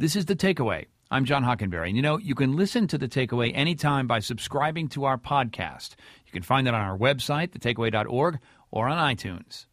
This is The Takeaway. I'm John Hockenberry. And you can listen to The Takeaway anytime by subscribing to our podcast. You can find it on our website, thetakeaway.org, or on iTunes.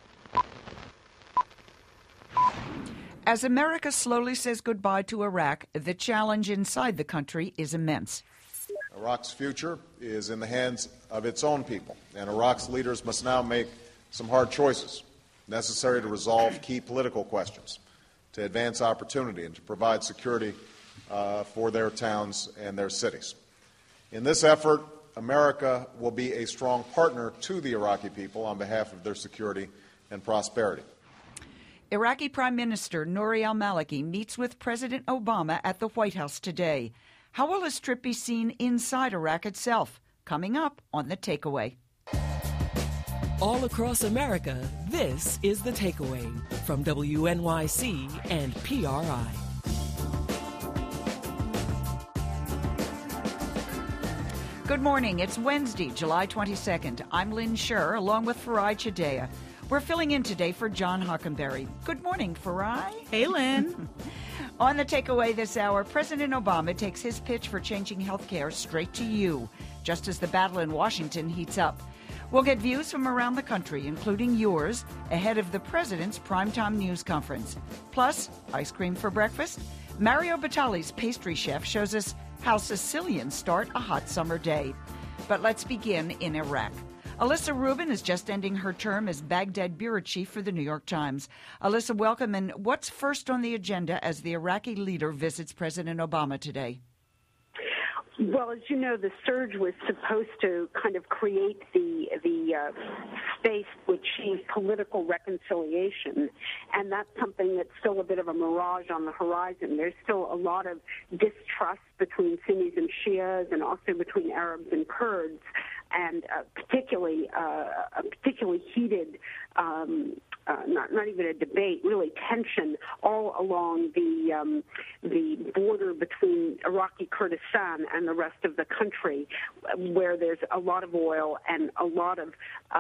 As America slowly says goodbye to Iraq, the challenge inside the country is immense. Iraq's future is in the hands of its own people, and Iraq's leaders must now make some hard choices necessary to resolve key political questions, to advance opportunity, and to provide security for their towns and their cities. In this effort, America will be a strong partner to the Iraqi people on behalf of their security and prosperity. Iraqi Prime Minister Nouri al-Maliki meets with President Obama at the White House today. How will his trip be seen inside Iraq itself? Coming up on The Takeaway. All across America, this is The Takeaway from WNYC and PRI. Good morning. It's Wednesday, July 22nd. I'm Lynn Scher, along with Farai Chidea. We're filling in today for John Hockenberry. Good morning, Farai. Hey, Lynn. On The Takeaway this hour, President Obama takes his pitch for changing health care straight to you, just as the battle in Washington heats up. We'll get views from around the country, including yours, ahead of the president's primetime news conference. Plus, ice cream for breakfast. Mario Batali's pastry chef shows us how Sicilians start a hot summer day. But let's begin in Iraq. Alyssa Rubin is just ending her term as Baghdad bureau chief for the New York Times. Alyssa, welcome. And what's first on the agenda as the Iraqi leader visits President Obama today? Well, as you know, the surge was supposed to kind of create the space to achieve political reconciliation, and that's something that's still a bit of a mirage on the horizon. There's still a lot of distrust between Sunnis and Shias, and also between Arabs and Kurds, and particularly a particularly heated, not even a debate, really tension all along the border between Iraqi Kurdistan and the rest of the country, where there's a lot of oil and a lot of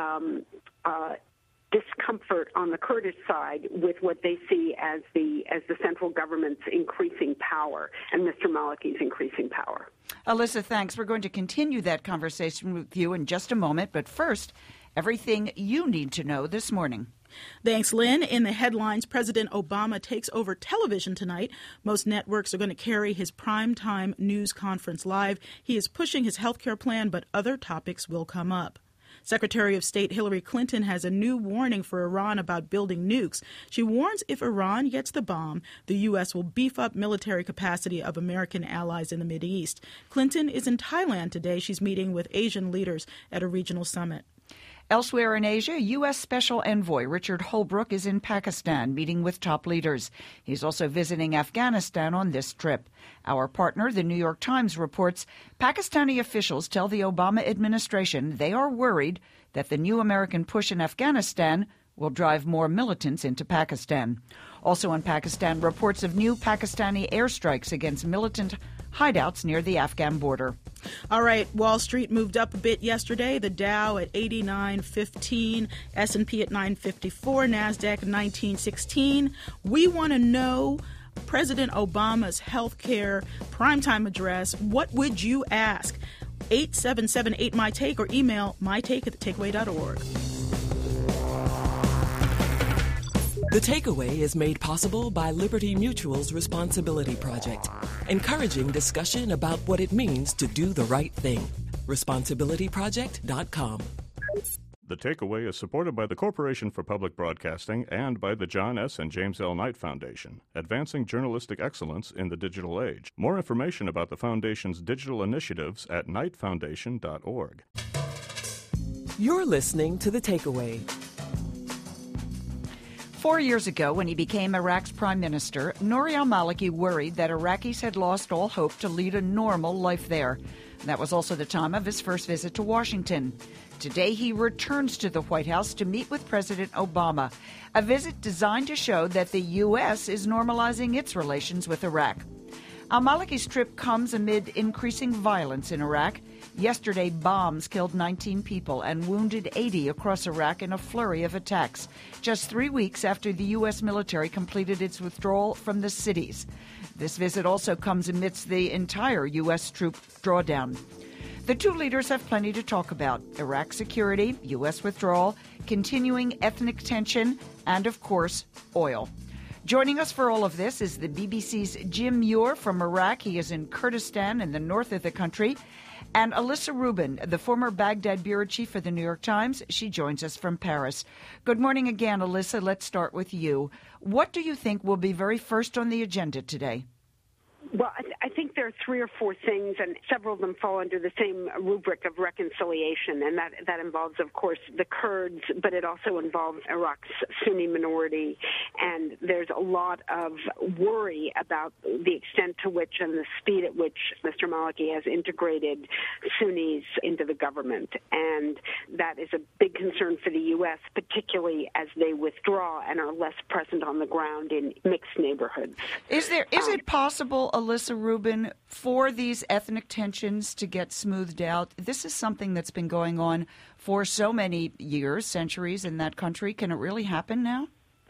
discomfort on the Kurdish side with what they see as the central government's increasing power and Mr. Maliki's increasing power. Alyssa, thanks. We're going to continue that conversation with you in just a moment, but first, everything you need to know this morning. Thanks, Lynn. In the headlines, President Obama takes over television tonight. Most networks are going to carry his primetime news conference live. He is pushing his health care plan, but other topics will come up. Secretary of State Hillary Clinton has a new warning for Iran about building nukes. She warns if Iran gets the bomb, the U.S. will beef up military capacity of American allies in the Mideast. Clinton is in Thailand today. She's meeting with Asian leaders at a regional summit. Elsewhere in Asia, U.S. Special Envoy Richard Holbrooke is in Pakistan meeting with top leaders. He's also visiting Afghanistan on this trip. Our partner, the New York Times, reports Pakistani officials tell the Obama administration they are worried that the new American push in Afghanistan will drive more militants into Pakistan. Also in Pakistan, reports of new Pakistani airstrikes against militant hideouts near the Afghan border. All right, Wall Street moved up a bit yesterday. The Dow at 89.15, S&P at 954, NASDAQ at 1916. We want to know President Obama's health care primetime address. What would you ask? 877-8MY-TAKE or email mytake@thetakeaway.org. The Takeaway is made possible by Liberty Mutual's Responsibility Project, encouraging discussion about what it means to do the right thing. ResponsibilityProject.com. The Takeaway is supported by the Corporation for Public Broadcasting and by the John S. and James L. Knight Foundation, advancing journalistic excellence in the digital age. More information about the Foundation's digital initiatives at knightfoundation.org. You're listening to The Takeaway. 4 years ago, when he became Iraq's prime minister, Nouri al-Maliki worried that Iraqis had lost all hope to lead a normal life there. That was also the time of his first visit to Washington. Today, he returns to the White House to meet with President Obama, a visit designed to show that the U.S. is normalizing its relations with Iraq. Al-Maliki's trip comes amid increasing violence in Iraq. Yesterday, bombs killed 19 people and wounded 80 across Iraq in a flurry of attacks, just 3 weeks after the U.S. military completed its withdrawal from the cities. This visit also comes amidst the entire U.S. troop drawdown. The two leaders have plenty to talk about: Iraq security, U.S. withdrawal, continuing ethnic tension, and, of course, oil. Joining us for all of this is the BBC's Jim Muir from Iraq. He is in Kurdistan in the north of the country. And Alyssa Rubin, the former Baghdad bureau chief for the New York Times. She joins us from Paris. Good morning again, Alyssa. Let's start with you. What do you think will be very first on the agenda today? Well, I think there are three or four things, and several of them fall under the same rubric of reconciliation, and that involves, of course, the Kurds, but it also involves Iraq's Sunni minority, and there's a lot of worry about the extent to which and the speed at which Mr. Maliki has integrated Sunnis into the government, and that is a big concern for the U.S., particularly as they withdraw and are less present on the ground in mixed neighborhoods. Is it possible, Alyssa Rubin, for these ethnic tensions to get smoothed out? This is something that's been going on for so many years, centuries in that country. Can it really happen now?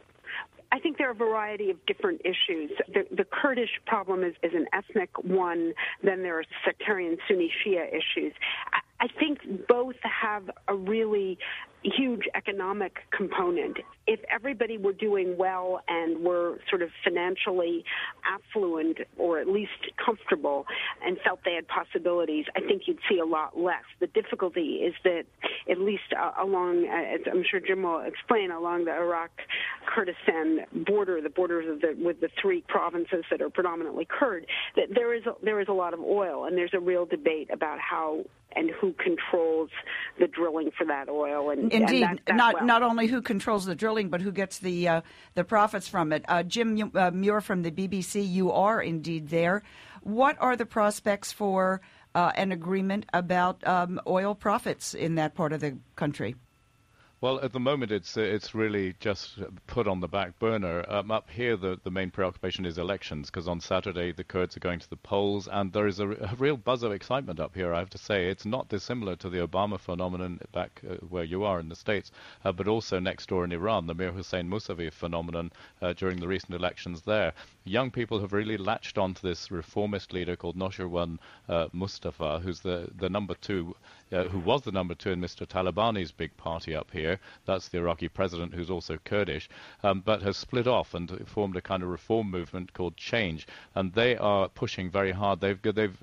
I think there are a variety of different issues. The Kurdish problem is an ethnic one. Then there are sectarian Sunni Shia issues. I think both have a really huge economic component. If everybody were doing well and were sort of financially affluent or at least comfortable and felt they had possibilities, I think you'd see a lot less. The difficulty is that at least along, as I'm sure Jim will explain, along the Iraq-Kurdistan border, the borders with the three provinces that are predominantly Kurd, that there is a lot of oil, and there's a real debate about how and who controls the drilling for that oil. And indeed, not only who controls the drilling, but who gets the profits from it. Jim Muir from the BBC, you are indeed there. What are the prospects for an agreement about oil profits in that part of the country? Well, at the moment, it's really just put on the back burner. Up here, the main preoccupation is elections, because on Saturday the Kurds are going to the polls, and there is a real buzz of excitement up here, I have to say. It's not dissimilar to the Obama phenomenon back where you are in the States, but also next door in Iran, the Mir Hossein Mousavi phenomenon during the recent elections there. Young people have really latched onto this reformist leader called Noshirwan Mustafa, who's the number two, who was the number two in Mr. Talabani's big party up here. That's the Iraqi president, who's also Kurdish, but has split off and formed a kind of reform movement called Change. And they are pushing very hard. They're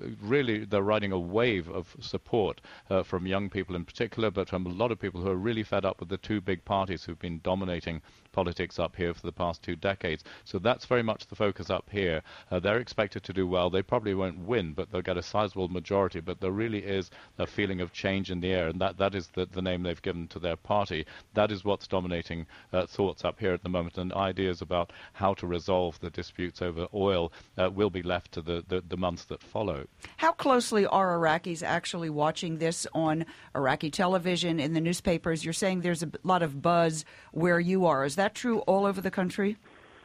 riding a wave of support from young people in particular, but from a lot of people who are really fed up with the two big parties who've been dominating politics up here for the past 2 decades. So that's very much the focus up here. They're expected to do well. They probably won't win, but they'll get a sizable majority. But there really is a feeling of change in the air, and that is the name they've given to their party. That is what's dominating thoughts up here at the moment, and ideas about how to resolve the disputes over oil will be left to the months that follow. How closely are Iraqis actually watching this on Iraqi television, in the newspapers? You're saying there's a lot of buzz where you are. Is that true all over the country?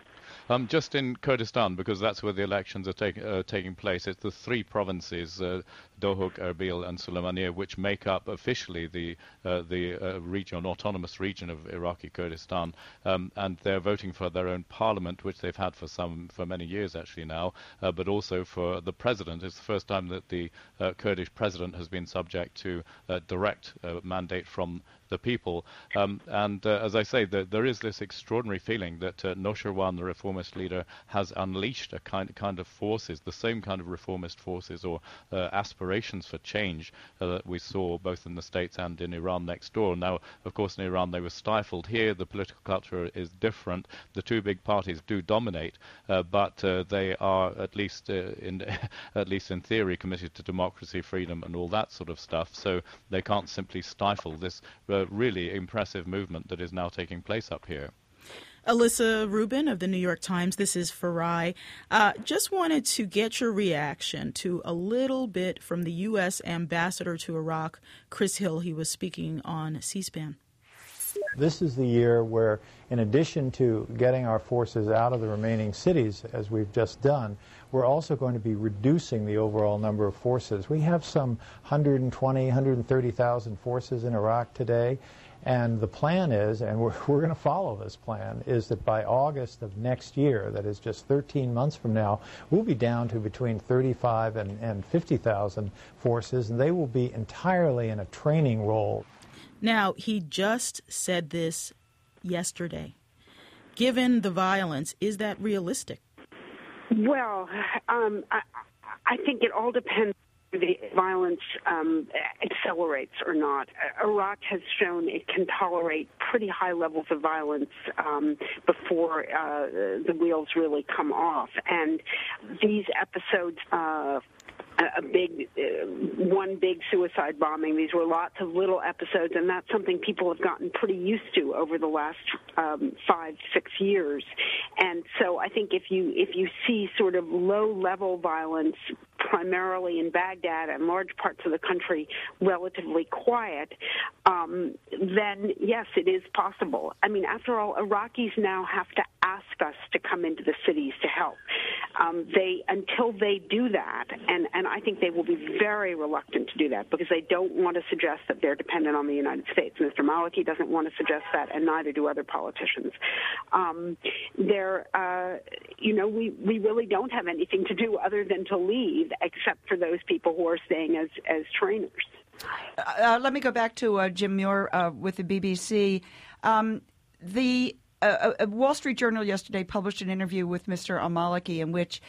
Just in Kurdistan, because that's where the elections are taking place. It's the 3 provinces, Dohuk, Erbil, and Sulaymaniyah, which make up officially the region, autonomous region of Iraqi Kurdistan, and they're voting for their own parliament, which they've had for many years actually now, but also for the president. It's the first time that the Kurdish president has been subject to direct mandate from the people. And as I say, there is this extraordinary feeling that Noshirwan, the reformist leader, has unleashed a kind of forces, the same kind of reformist forces or aspirations for change that we saw both in the States and in Iran next door. Now, of course, in Iran they were stifled. Here, the political culture is different. The 2 big parties do dominate, but they are at least in theory committed to democracy, freedom, and all that sort of stuff. So they can't simply stifle this really impressive movement that is now taking place up here. Alyssa Rubin of the New York Times, this is Farai. Just wanted to get your reaction to a little bit from the U.S. ambassador to Iraq, Chris Hill. He was speaking on C-SPAN. This is the year where, in addition to getting our forces out of the remaining cities, as we've just done, we're also going to be reducing the overall number of forces. We have some 120, 130,000 forces in Iraq today, and the plan is, and we're going to follow this plan, is that by August of next year, that is just 13 months from now, we'll be down to between 35 and 50,000 forces, and they will be entirely in a training role. Now, he just said this yesterday. Given the violence, is that realistic? Well, I think it all depends if the violence accelerates or not. Iraq has shown it can tolerate pretty high levels of violence before the wheels really come off. And these episodes, one big suicide bombing. These were lots of little episodes, and that's something people have gotten pretty used to over the last 5-6 years. And so I think if you see sort of low-level violence, primarily in Baghdad and large parts of the country, relatively quiet, then yes, it is possible. I mean, after all, Iraqis now have to ask us to come into the cities to help. Until they do that, and I think they will be very reluctant to do that because they don't want to suggest that they're dependent on the United States. Mr. Maliki doesn't want to suggest that, and neither do other politicians. We really don't have anything to do other than to leave, except for those people who are staying as trainers. Let me go back to Jim Muir with the BBC. The Wall Street Journal yesterday published an interview with Mr. al-Maliki in which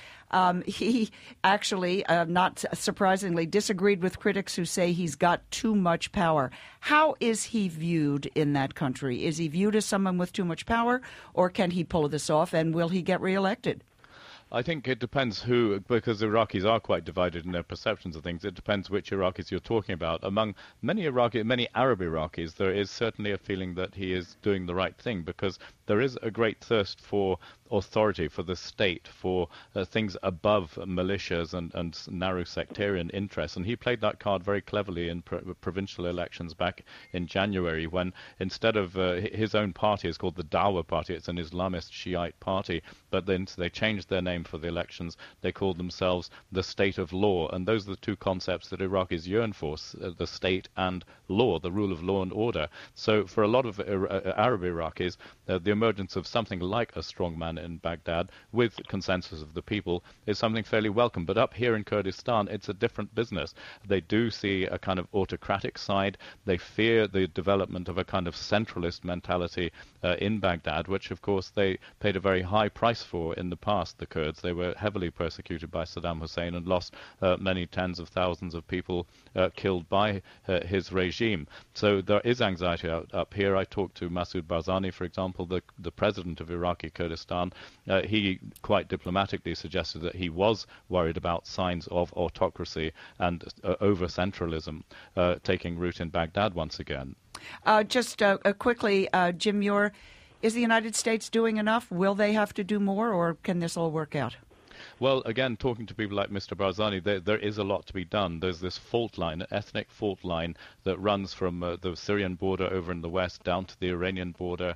he actually, not surprisingly, disagreed with critics who say he's got too much power. How is he viewed in that country? Is he viewed as someone with too much power, or can he pull this off, and will he get reelected? I think it depends who, because Iraqis are quite divided in their perceptions of things. It depends which Iraqis you're talking about. Among many Arab Iraqis, there is certainly a feeling that he is doing the right thing, because there is a great thirst for authority, for the state, for things above militias and narrow sectarian interests. And he played that card very cleverly in provincial elections back in January, when instead of his own party is called the Dawa Party, it's an Islamist Shiite party, but then they changed their name for the elections. They called themselves the State of Law, and those are the two concepts that Iraqis yearn for, the state and law, the rule of law and order. So for a lot of Arab Iraqis, the emergence of something like a strongman in Baghdad with consensus of the people is something fairly welcome. But up here in Kurdistan, it's a different business. They do see a kind of autocratic side. They fear the development of a kind of centralist mentality in Baghdad, which of course they paid a very high price for in the past, the Kurds. They were heavily persecuted by Saddam Hussein and lost many tens of thousands of people killed by his regime. So there is anxiety up here. I talked to Masoud Barzani, for example, the president of Iraqi Kurdistan. He quite diplomatically suggested that he was worried about signs of autocracy and over-centralism taking root in Baghdad once again. Just quickly, Jim Muir, is the United States doing enough? Will they have to do more, or can this all work out? Well, again, talking to people like Mr. Barzani, there is a lot to be done. There's this fault line, an ethnic fault line that runs from the Syrian border over in the west down to the Iranian border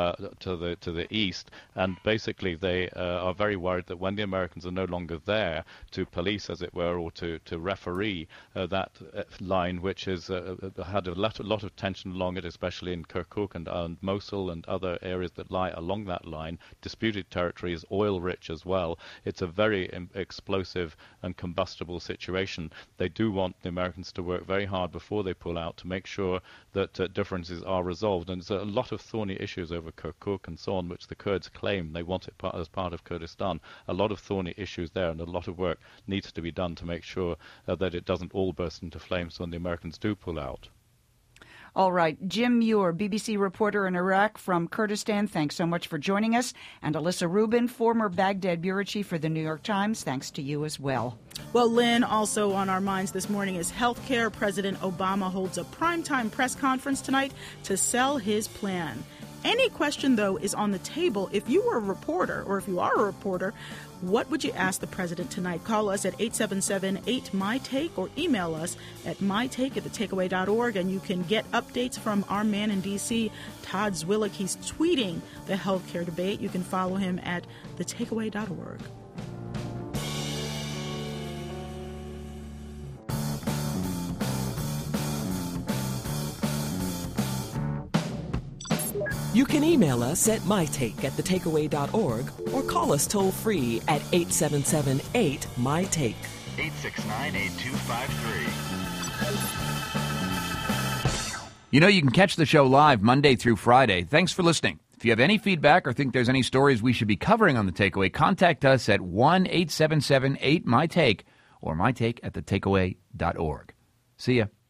to the east. And basically, they are very worried that when the Americans are no longer there to police, as it were, or to referee that line, which has had a lot of tension along it, especially in Kirkuk and Mosul and other areas that lie along that line. Disputed territory is oil-rich as well. It's a very explosive and combustible situation. They do want the Americans to work very hard before they pull out to make sure that differences are resolved. And there's a lot of thorny issues over Kirkuk and so on, which the Kurds claim they want it as part of Kurdistan. A lot of thorny issues there, and a lot of work needs to be done to make sure that it doesn't all burst into flames when the Americans do pull out. All right. Jim Muir, BBC reporter in Iraq from Kurdistan, thanks so much for joining us. And Alyssa Rubin, former Baghdad bureau chief for the New York Times, thanks to you as well. Well, Lynn, also on our minds this morning is healthcare. President Obama holds a primetime press conference tonight to sell his plan. Any question, though, is on the table. If you were a reporter, or if you are a reporter, what would you ask the president tonight? Call us at 877-8-MY-TAKE or email us at mytake@thetakeaway.org, and you can get updates from our man in D.C., Todd Zwillich. He's tweeting the healthcare debate. You can follow him at thetakeaway.org. You can email us at mytake@thetakeaway.org or call us toll-free at 877-8-MY-TAKE. 869-8253. You know, you can catch the show live Monday through Friday. Thanks for listening. If you have any feedback or think there's any stories we should be covering on The Takeaway, contact us at 1-877-8-MY-TAKE or mytake@thetakeaway.org. See ya.